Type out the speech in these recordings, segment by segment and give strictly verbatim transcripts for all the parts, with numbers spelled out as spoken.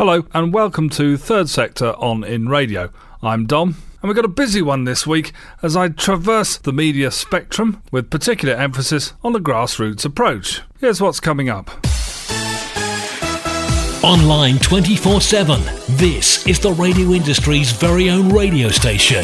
Hello and welcome to Third Sector on In Radio. I'm Dom and we've got a busy one this week as I traverse the media spectrum with particular emphasis on the grassroots approach. Here's what's coming up. Online twenty-four seven, this is the radio industry's very own radio station.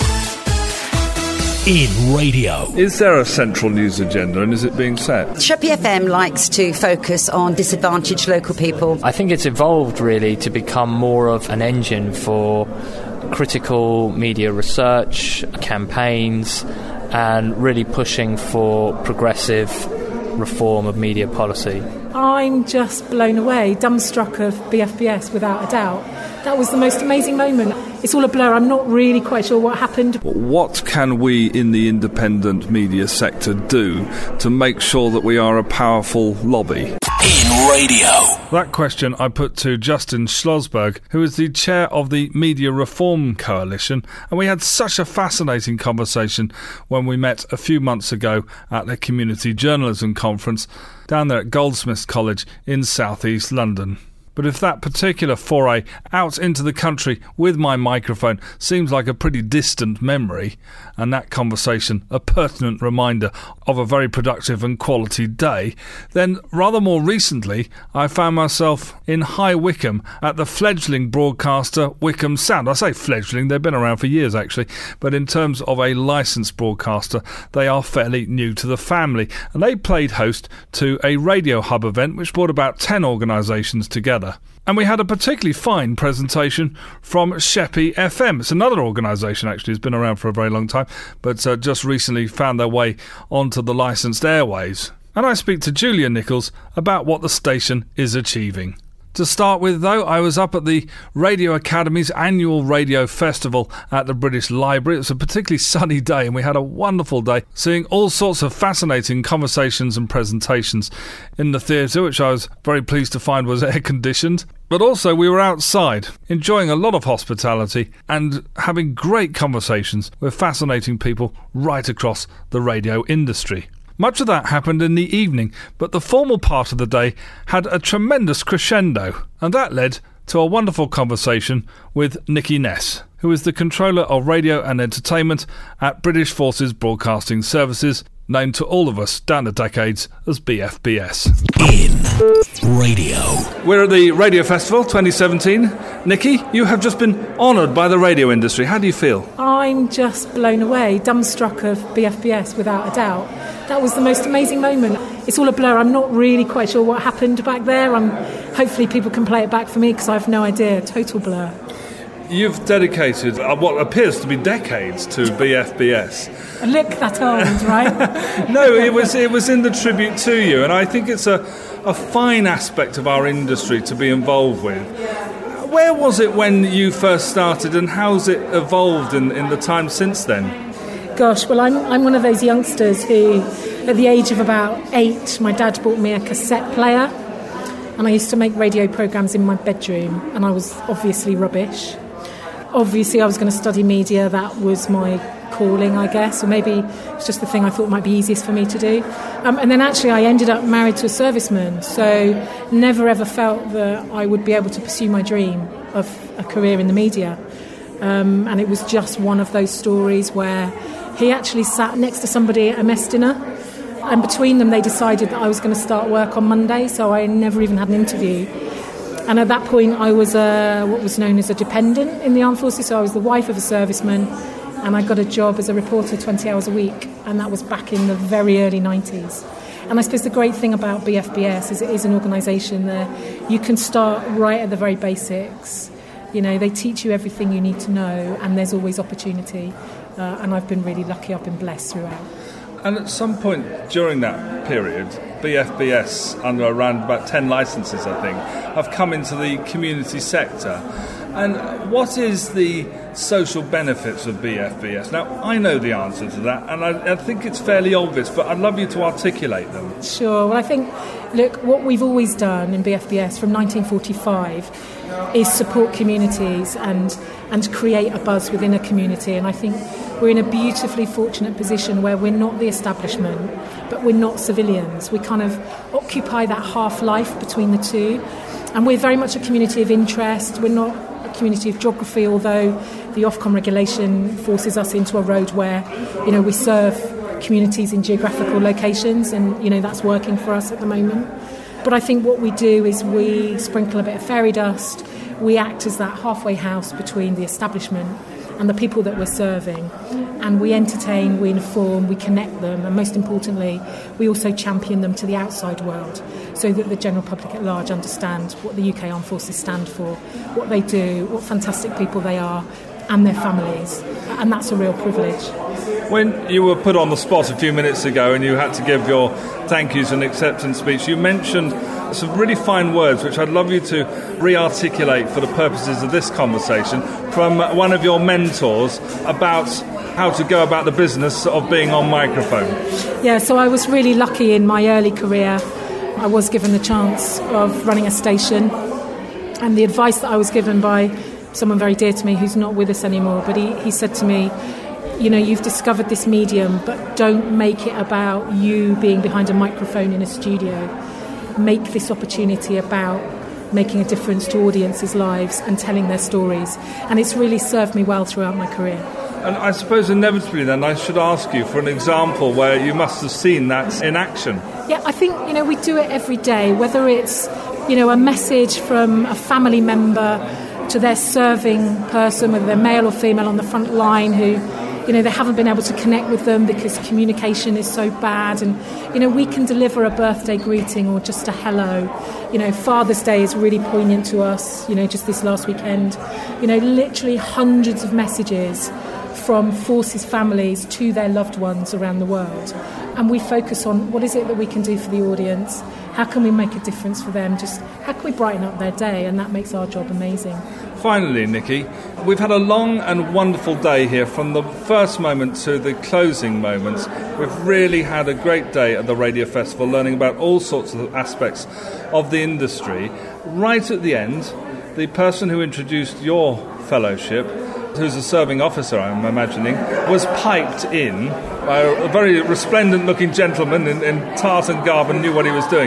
In Radio. Is there a central news agenda and is it being set? Sheppey F M likes to focus on disadvantaged local people. I think it's evolved really to become more of an engine for critical media research, campaigns, and really pushing for progressive reform of media policy. I'm just blown away, dumbstruck of B F B S without a doubt. That was the most amazing moment. It's all a blur. I'm not really quite sure what happened. What can we in the independent media sector do to make sure that we are a powerful lobby? In Radio. That question I put to Justin Schlossberg, who is the chair of the Media Reform Coalition, and we had such a fascinating conversation when we met a few months ago at the Community Journalism Conference down there at Goldsmiths College in South East London. But if that particular foray out into the country with my microphone seems like a pretty distant memory, and that conversation a pertinent reminder of a very productive and quality day, then rather more recently I found myself in High Wycombe at the fledgling broadcaster Wycombe Sound. I say fledgling, they've been around for years actually, but in terms of a licensed broadcaster, they are fairly new to the family, and they played host to a Radio Hub event which brought about ten organisations together. And we had a particularly fine presentation from Sheppey F M. It's another organisation actually who's been around for a very long time, but uh, just recently found their way onto the licensed airways. And I speak to Julia Nichols about what the station is achieving. To start with, though, I was up at the Radio Academy's annual radio festival at the British Library. It was a particularly sunny day and we had a wonderful day seeing all sorts of fascinating conversations and presentations in the theatre, which I was very pleased to find was air-conditioned. But also we were outside, enjoying a lot of hospitality and having great conversations with fascinating people right across the radio industry. Much of that happened in the evening, but the formal part of the day had a tremendous crescendo, and that led to a wonderful conversation with Nikki Ness, who is the Controller of Radio and Entertainment at British Forces Broadcasting Services, known to all of us down the decades as B F B S. In Radio. We're at the Radio Festival twenty seventeen. Nikki, you have just been honoured by the radio industry. How do you feel? I'm just blown away, dumbstruck of B F B S without a doubt. That was the most amazing moment. It's all a blur. I'm not really quite sure what happened back there. I'm hopefully people can play it back for me because I have no idea. Total blur. You've dedicated uh, what appears to be decades to B F B S. Look that old, right? No, it was it was in the tribute to you, and I think it's a, a fine aspect of our industry to be involved with. Where was it when you first started, and how's it evolved in, in the time since then? Gosh, well, I'm I'm one of those youngsters who, at the age of about eight, my dad bought me a cassette player, and I used to make radio programmes in my bedroom, and I was obviously rubbish. Obviously, I was going to study media. That was my calling, I guess, or maybe it's just the thing I thought might be easiest for me to do. Um, and then actually I ended up married to a serviceman, so never ever felt that I would be able to pursue my dream of a career in the media. Um, and it was just one of those stories where he actually sat next to somebody at a mess dinner, and between them they decided that I was going to start work on Monday, so I never even had an interview. And at that point I was a, what was known as a dependent in the armed forces, so I was the wife of a serviceman, and I got a job as a reporter twenty hours a week, and that was back in the very early nineties. And I suppose the great thing about B F B S is it is an organisation that you can start right at the very basics. You know, they teach you everything you need to know, and there's always opportunity. Uh, and I've been really lucky, I've been blessed throughout. And at some point during that period, B F B S, under around about ten licences, I think, have come into the community sector. And what is the social benefits of B F B S? Now, I know the answer to that, and I, I think it's fairly obvious, but I'd love you to articulate them. Sure. Well, I think, look, what we've always done in B F B S from nineteen forty-five is support communities and and create a buzz within a community. And I think we're in a beautifully fortunate position where we're not the establishment, but we're not civilians. We kind of occupy that half-life between the two. And we're very much a community of interest. We're not a community of geography, although the Ofcom regulation forces us into a road where, you know, we serve communities in geographical locations, and, you know, that's working for us at the moment. But I think what we do is we sprinkle a bit of fairy dust. We act as that halfway house between the establishment and the people that we're serving, and we entertain, we inform, we connect them, and most importantly, we also champion them to the outside world so that the general public at large understand what the U K Armed Forces stand for, what they do, what fantastic people they are, and their families, and that's a real privilege. When you were put on the spot a few minutes ago and you had to give your thank yous and acceptance speech, you mentioned some really fine words which I'd love you to re-articulate for the purposes of this conversation from one of your mentors about how to go about the business of being on microphone. Yeah, so I was really lucky in my early career. I was given the chance of running a station, and the advice that I was given by someone very dear to me who's not with us anymore, but he, he said to me, you know, you've discovered this medium, but don't make it about you being behind a microphone in a studio. Make this opportunity about making a difference to audiences' lives and telling their stories. And it's really served me well throughout my career. And I suppose inevitably then I should ask you for an example where you must have seen that in action. Yeah, I think, you know, we do it every day, whether it's, you know, a message from a family member to their serving person, whether they're male or female on the front line, who, you know, they haven't been able to connect with them because communication is so bad. And, you know, we can deliver a birthday greeting or just a hello. You know, Father's Day is really poignant to us, you know, just this last weekend. You know, literally hundreds of messages from forces families to their loved ones around the world. And we focus on what is it that we can do for the audience? How can we make a difference for them? Just how can we brighten up their day? And that makes our job amazing. Finally, Nikki, we've had a long and wonderful day here from the first moment to the closing moments. We've really had a great day at the Radio Festival, learning about all sorts of aspects of the industry. Right at the end, the person who introduced your fellowship, who's a serving officer, I'm imagining, was piped in by a very resplendent-looking gentleman in, in tartan garb and knew what he was doing.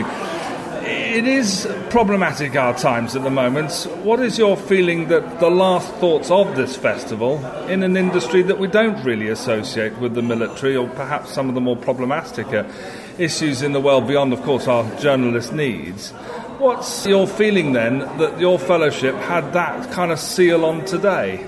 It is problematic, our times at the moment. What is your feeling that the last thoughts of this festival, in an industry that we don't really associate with the military, or perhaps some of the more problematic uh, issues in the world beyond, of course, our journalist needs? What's your feeling then that your fellowship had that kind of seal on today?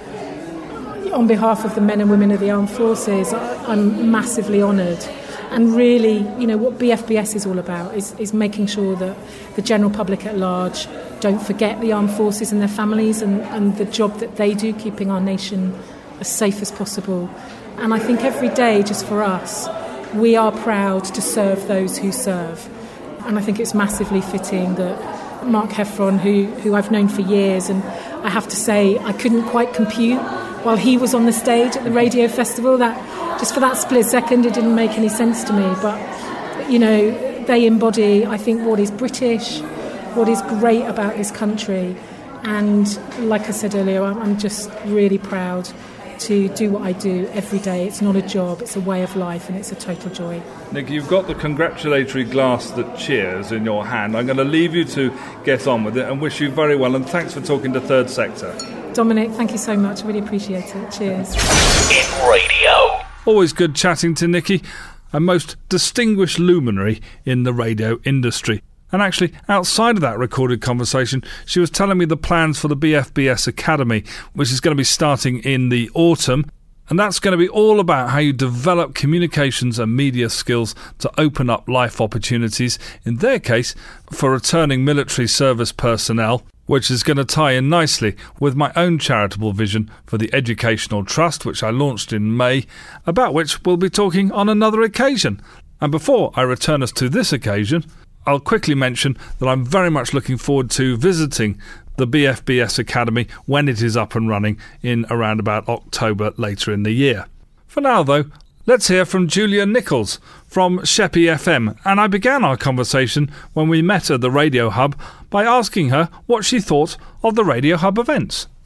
On behalf of the men and women of the armed forces, I'm massively honoured. And really, you know, what B F B S is all about is, is making sure that the general public at large don't forget the armed forces and their families and, and the job that they do, keeping our nation as safe as possible. And I think every day, just for us, we are proud to serve those who serve. And I think it's massively fitting that Mark Heffron, who, who I've known for years, and I have to say I couldn't quite compute while he was on the stage at the Radio Festival, that just for that split second it didn't make any sense to me. But, you know, they embody, I think, what is British, what is great about this country. And like I said earlier, I'm just really proud to do what I do every day. It's not a job, it's a way of life, and it's a total joy. Nick, you've got the congratulatory glass that cheers in your hand. I'm going to leave you to get on with it and wish you very well, and thanks for talking to Third Sector. Dominic, thank you so much. I really appreciate it. Cheers. In radio. Always good chatting to Nikki, a most distinguished luminary in the radio industry. And actually, outside of that recorded conversation, she was telling me the plans for the B F B S Academy, which is going to be starting in the autumn. And that's going to be all about how you develop communications and media skills to open up life opportunities, in their case, for returning military service personnel, which is going to tie in nicely with my own charitable vision for the Educational Trust, which I launched in May, about which we'll be talking on another occasion. And before I return us to this occasion, I'll quickly mention that I'm very much looking forward to visiting the B F B S Academy when it is up and running in around about October later in the year. For now, though, let's hear from Julia Nichols from Sheppey F M, and I began our conversation when we met at the Radio Hub by asking her what she thought of the Radio Hub events.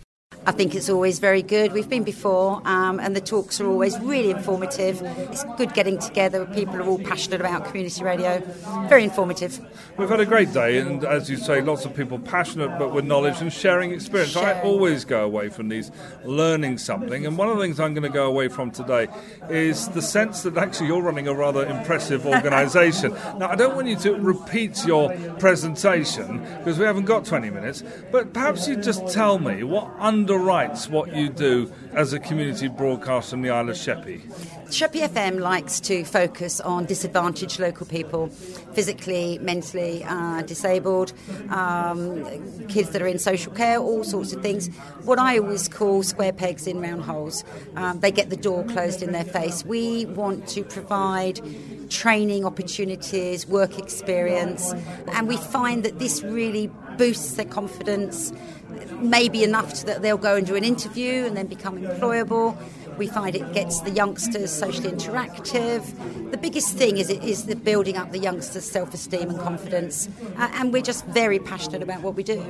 I think it's always very good. We've been before, um, and the talks are always really informative. It's good getting together. People are all passionate about community radio. Very informative. We've had a great day, and as you say, lots of people passionate but with knowledge and sharing experience. Sharing. I always go away from these learning something, and one of the things I'm going to go away from today is the sense that actually you're running a rather impressive organisation. Now, I don't want you to repeat your presentation because we haven't got twenty minutes, but perhaps you just tell me what underwrites what you do as a community broadcaster in the Isle of Sheppey. Sheppey F M likes to focus on disadvantaged local people, physically, mentally uh, disabled, um, kids that are in social care, all sorts of things. What I always call square pegs in round holes. Um, they get the door closed in their face. We want to provide training opportunities, work experience, and we find that this really boosts their confidence, maybe enough so that they'll go and do an interview and then become employable. We find it gets the youngsters socially interactive. The biggest thing is it is the building up the youngsters' self-esteem and confidence, uh, and we're just very passionate about what we do.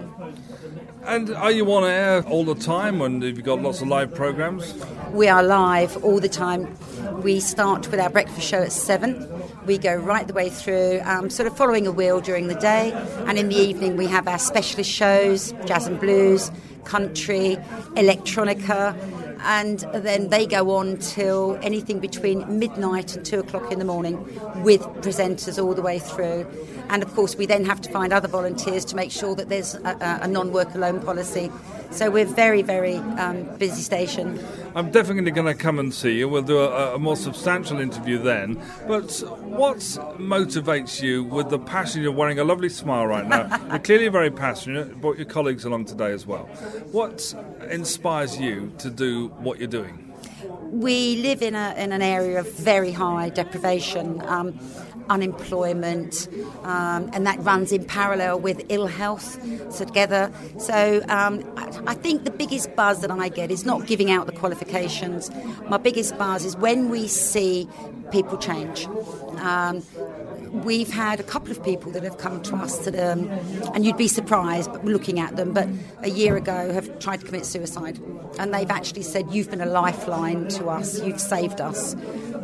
And are you on air all the time, and have you got lots of live programmes? We are live all the time. We start with our breakfast show at seven. We go right the way through, um, sort of following a wheel during the day, and in the evening we have our specialist shows, jazz and blues, country, electronica, and then they go on till anything between midnight and two o'clock in the morning with presenters all the way through. And of course we then have to find other volunteers to make sure that there's a, a non-work alone policy. So we're very, very um, busy station. I'm definitely going to come and see you. We'll do a, a more substantial interview then. But what motivates you with the passion? You're wearing a lovely smile right now. You're clearly very passionate. You brought your colleagues along today as well. What inspires you to do what you're doing? We live in a in an area of very high deprivation, um, unemployment, um, and that runs in parallel with ill health together. So um, I think the biggest buzz that I get is not giving out the qualifications. My biggest buzz is when we see people change. Um, We've had a couple of people that have come to us that, um, and you'd be surprised but looking at them, but a year ago have tried to commit suicide. And they've actually said, you've been a lifeline to us, you've saved us.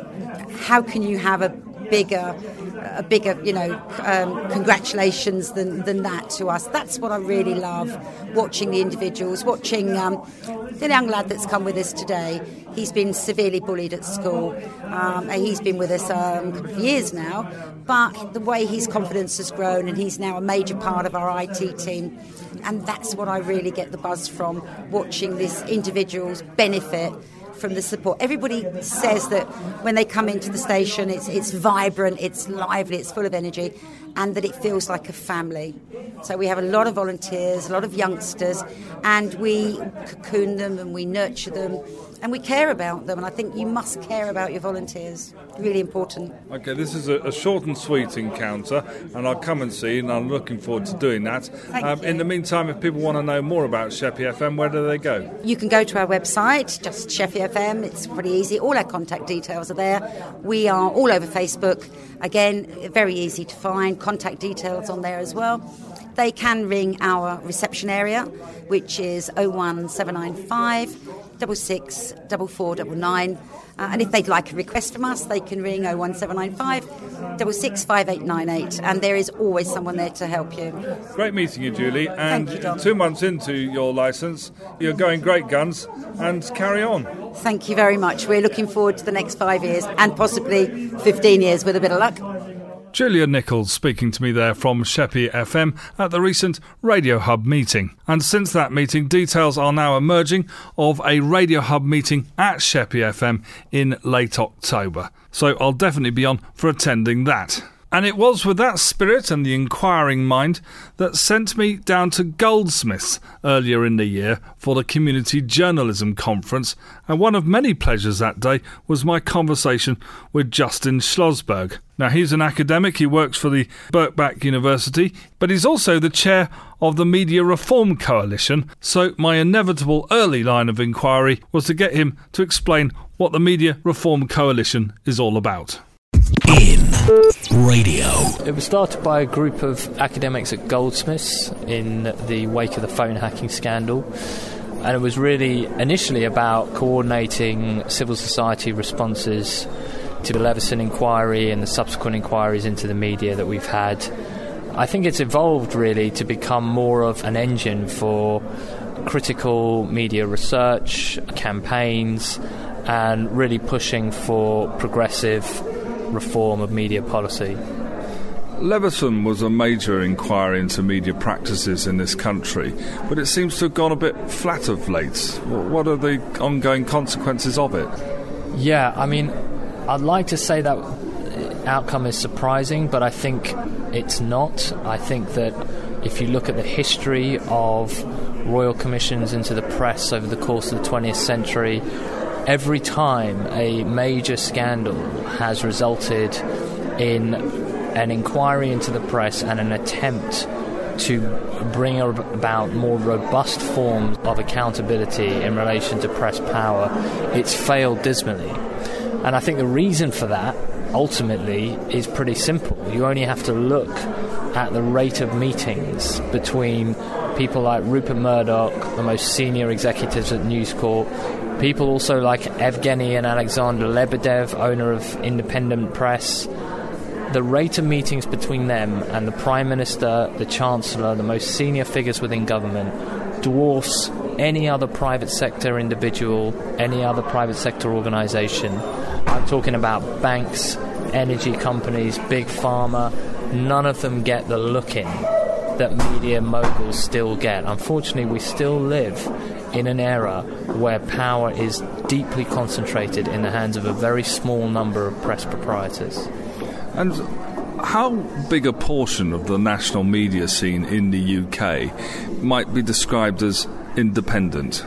How can you have a bigger, a bigger, you know, um, congratulations than, than that to us? That's what I really love, watching the individuals, watching um, the young lad that's come with us today. He's been severely bullied at school. Um, and he's been with us um, a couple of years now, but the way his confidence has grown, and he's now a major part of our I T team. And that's what I really get the buzz from, watching these individuals benefit from the support. Everybody says that when they come into the station, it's it's vibrant, it's lively, it's full of energy, and that it feels like a family. So we have a lot of volunteers, a lot of youngsters, and we cocoon them and we nurture them and we care about them. And I think you must care about your volunteers. Really important. Okay, this is a, a short and sweet encounter, and I'll come and see, and I'm looking forward to doing that. Thank Um, you. in the meantime, if people want to know more about Sheppey F M, where do they go? You can go to our website, just Sheppey F M. It's pretty easy. All our contact details are there. We are all over Facebook. Again, very easy to find. Contact details on there as well. They can ring our reception area, which is oh one seven nine five, six six four four nine nine. Uh, and if they'd like a request from us, they can ring oh one seven nine five, six six five eight nine eight. And there is always someone there to help you. Great meeting you, Julie. And Thank you, Don. two months into your licence, you're going great guns, and carry on. Thank you very much. We're looking forward to the next five years and possibly fifteen years with a bit of luck. Julia Nichols speaking to me there from Sheppey F M at the recent Radio Hub meeting. And since that meeting, details are now emerging of a Radio Hub meeting at Sheppey F M in late October. So I'll definitely be on for attending that. And it was with that spirit and the inquiring mind that sent me down to Goldsmiths earlier in the year for the Community Journalism Conference, and one of many pleasures that day was my conversation with Justin Schlossberg. Now, he's an academic, he works for the Birkbeck University, but he's also the chair of the Media Reform Coalition, so my inevitable early line of inquiry was to get him to explain what the Media Reform Coalition is all about. In radio. It was started by a group of academics at Goldsmiths in the wake of the phone hacking scandal. And it was really initially about coordinating civil society responses to the Leveson inquiry and the subsequent inquiries into the media that we've had. I think it's evolved really to become more of an engine for critical media research, campaigns, and really pushing for progressive reform of media policy. Leveson was a major inquiry into media practices in this country, but it seems to have gone a bit flat of late. What are the ongoing consequences of it? Yeah, I mean, I'd like to say that outcome is surprising, but I think it's not. I think that if you look at the history of royal commissions into the press over the course of the twentieth century, every time a major scandal has resulted in an inquiry into the press and an attempt to bring about more robust forms of accountability in relation to press power, it's failed dismally. And I think the reason for that, ultimately, is pretty simple. You only have to look at the rate of meetings between people like Rupert Murdoch, the most senior executives at News Corp, people also like Evgeny and Alexander Lebedev, owner of Independent Press. The rate of meetings between them and the Prime Minister, the Chancellor, the most senior figures within government dwarfs any other private sector individual, any other private sector organisation. I'm talking about banks, energy companies, big pharma. None of them get the look-in that media moguls still get. Unfortunately, we still live in an era where power is deeply concentrated in the hands of a very small number of press proprietors. And how big a portion of the national media scene in the U K might be described as independent?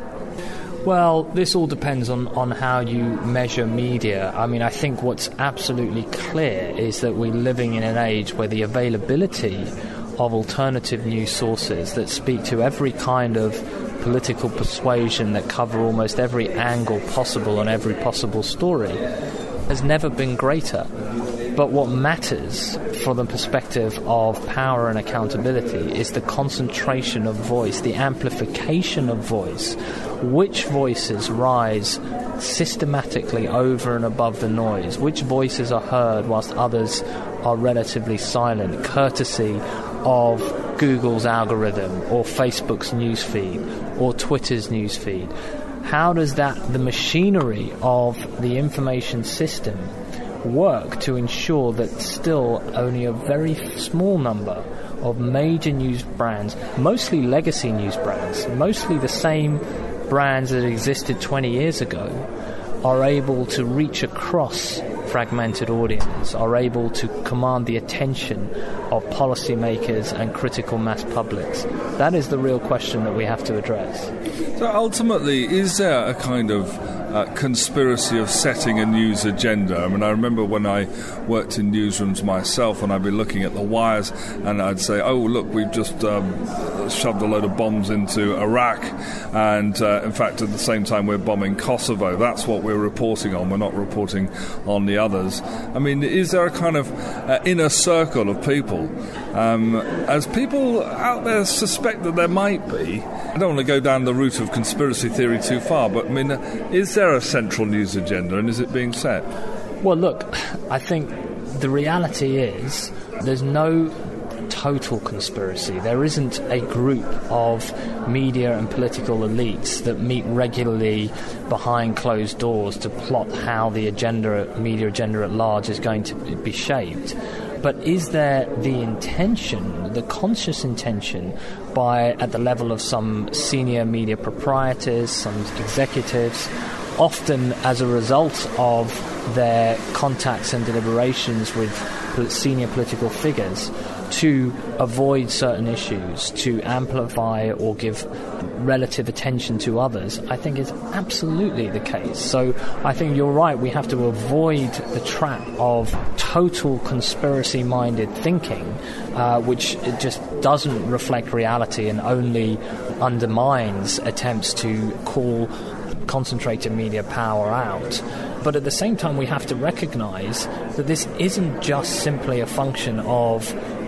Well, this all depends on, on how you measure media. I mean, I think what's absolutely clear is that we're living in an age where the availability of alternative news sources that speak to every kind of political persuasion, that cover almost every angle possible on every possible story, has never been greater. But what matters for the perspective of power and accountability is the concentration of voice, the amplification of voice. Which voices rise systematically over and above the noise? Which voices are heard whilst others are relatively silent, courtesy of Google's algorithm or Facebook's newsfeed or Twitter's newsfeed? How does that, the machinery of the information system, work to ensure that still only a very small number of major news brands, mostly legacy news brands, mostly the same brands that existed twenty years ago, are able to reach across fragmented audiences, are able to command the attention of policymakers and critical mass publics? That is the real question that we have to address. So ultimately, is there a kind of uh, conspiracy of setting a news agenda? I mean, I remember when I worked in newsrooms myself, and I'd be looking at the wires, and I'd say, oh, look, we've just um, shoved a load of bombs into Iraq, and uh, in fact, at the same time, we're bombing Kosovo. That's what we're reporting on. We're not reporting on the others. I mean, is there a kind of uh, inner circle of people? Um, as people out there suspect that there might be, I don't want to go down the route of conspiracy theory too far, but I mean, is there a central news agenda, and is it being set? Well, look, I think the reality is there's no total conspiracy. There isn't a group of media and political elites that meet regularly behind closed doors to plot how the agenda, media agenda at large, is going to be shaped. But is there the intention, the conscious intention, by at the level of some senior media proprietors, some executives, often as a result of their contacts and deliberations with senior political figures, to avoid certain issues, to amplify or give relative attention to others? I think is absolutely the case. So I think you're right, we have to avoid the trap of total conspiracy-minded thinking, uh, which it just doesn't reflect reality and only undermines attempts to call concentrated media power out. But at the same time, we have to recognise that this isn't just simply a function of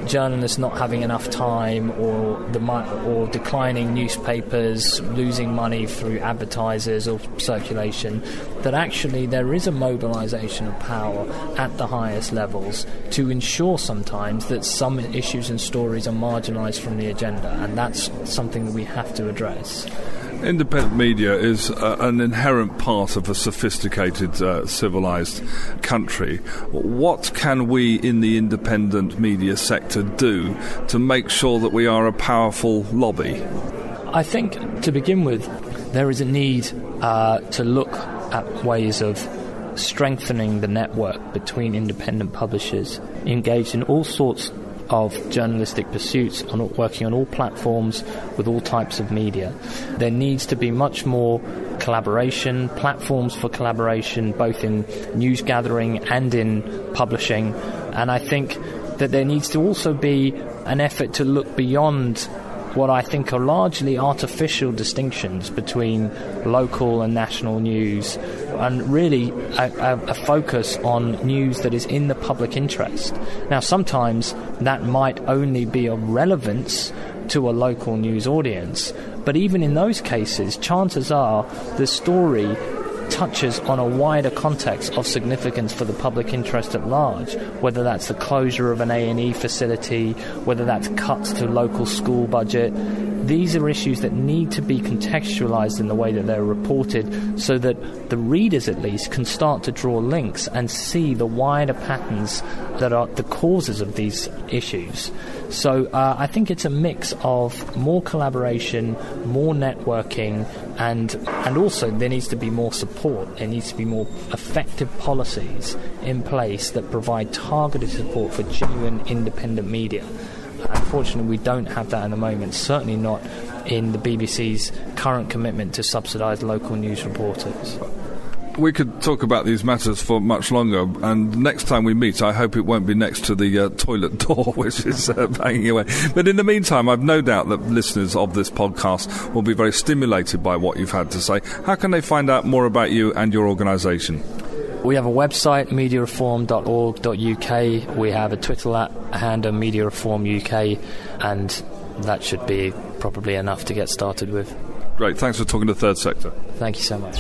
journalists not having enough time, or the or declining newspapers, losing money through advertisers or circulation, that actually there is a mobilisation of power at the highest levels to ensure sometimes that some issues and stories are marginalised from the agenda, and that's something that we have to address. Independent media is uh, an inherent part of a sophisticated, uh, civilised country. What can we in the independent media sector do to make sure that we are a powerful lobby? I think, to begin with, there is a need uh, to look at ways of strengthening the network between independent publishers engaged in all sorts of journalistic pursuits, on working on all platforms with all types of media. There needs to be much more collaboration, platforms for collaboration, both in news gathering and in publishing. And I think that there needs to also be an effort to look beyond what I think are largely artificial distinctions between local and national news, and really a, a, a focus on news that is in the public interest. Now, sometimes that might only be of relevance to a local news audience, but even in those cases, chances are the story touches on a wider context of significance for the public interest at large, whether that's the closure of an A and E facility, whether that's cuts to local school budget. These are issues that need to be contextualised in the way that they're reported, so that the readers at least can start to draw links and see the wider patterns that are the causes of these issues. So uh, I think it's a mix of more collaboration, more networking, and and also there needs to be more support. There needs to be more effective policies in place that provide targeted support for genuine independent media. Unfortunately, we don't have that at the moment, certainly not in the B B C's current commitment to subsidise local news reporters. We could talk about these matters for much longer, and next time we meet, I hope it won't be next to the uh, toilet door, which is uh, banging away. But in the meantime, I've no doubt that listeners of this podcast will be very stimulated by what you've had to say. How can they find out more about you and your organisation? We have a website, media reform dot org dot U K. We have a Twitter handle, Media Reform U K, and that should be probably enough to get started with. Great, thanks for talking to Third Sector. Thank you so much.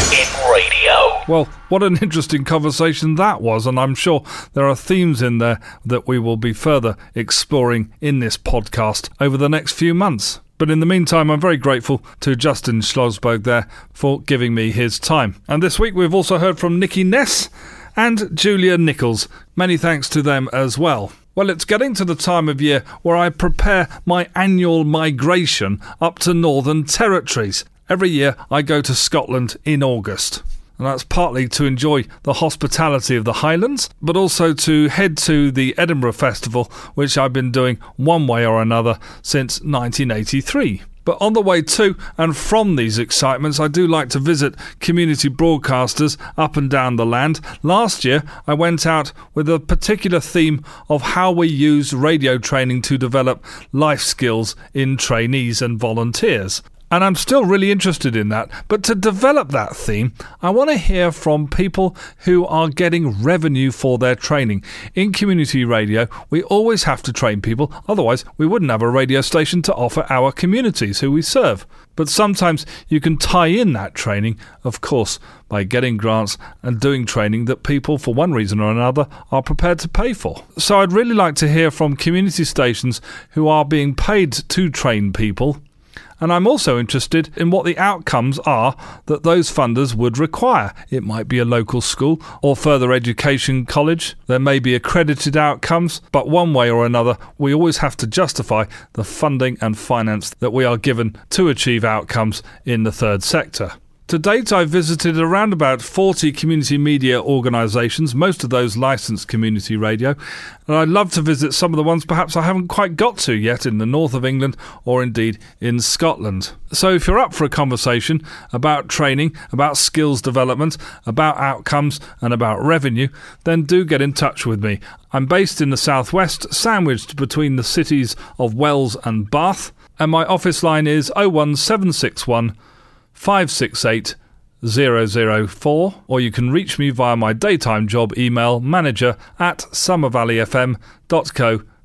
In radio. Well, what an interesting conversation that was, and I'm sure there are themes in there that we will be further exploring in this podcast over the next few months. But in the meantime, I'm very grateful to Justin Schlossberg there for giving me his time. And this week we've also heard from Nikki Ness and Julia Nichols. Many thanks to them as well. Well, it's getting to the time of year where I prepare my annual migration up to Northern Territories. Every year I go to Scotland in August. And that's partly to enjoy the hospitality of the Highlands, but also to head to the Edinburgh Festival, which I've been doing one way or another since nineteen eighty-three. But on the way to and from these excitements, I do like to visit community broadcasters up and down the land. Last year, I went out with a particular theme of how we use radio training to develop life skills in trainees and volunteers. And I'm still really interested in that. But to develop that theme, I want to hear from people who are getting revenue for their training. In community radio, we always have to train people, otherwise we wouldn't have a radio station to offer our communities who we serve. But sometimes you can tie in that training, of course, by getting grants and doing training that people, for one reason or another, are prepared to pay for. So I'd really like to hear from community stations who are being paid to train people. And I'm also interested in what the outcomes are that those funders would require. It might be a local school or further education college. There may be accredited outcomes, but one way or another, we always have to justify the funding and finance that we are given to achieve outcomes in the third sector. To date, I've visited around about forty community media organisations, most of those licensed community radio, and I'd love to visit some of the ones perhaps I haven't quite got to yet in the north of England or indeed in Scotland. So if you're up for a conversation about training, about skills development, about outcomes and about revenue, then do get in touch with me. I'm based in the southwest, sandwiched between the cities of Wells and Bath, and my office line is oh one seven six one five six eight zero zero four, or you can reach me via my daytime job email, manager at somervalley f m dot co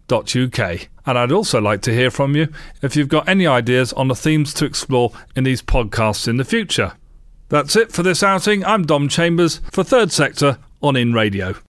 dot U K. And I'd also like to hear from you if you've got any ideas on the themes to explore in these podcasts in the future. That's it for this outing. I'm Dom Chambers for Third Sector on In Radio.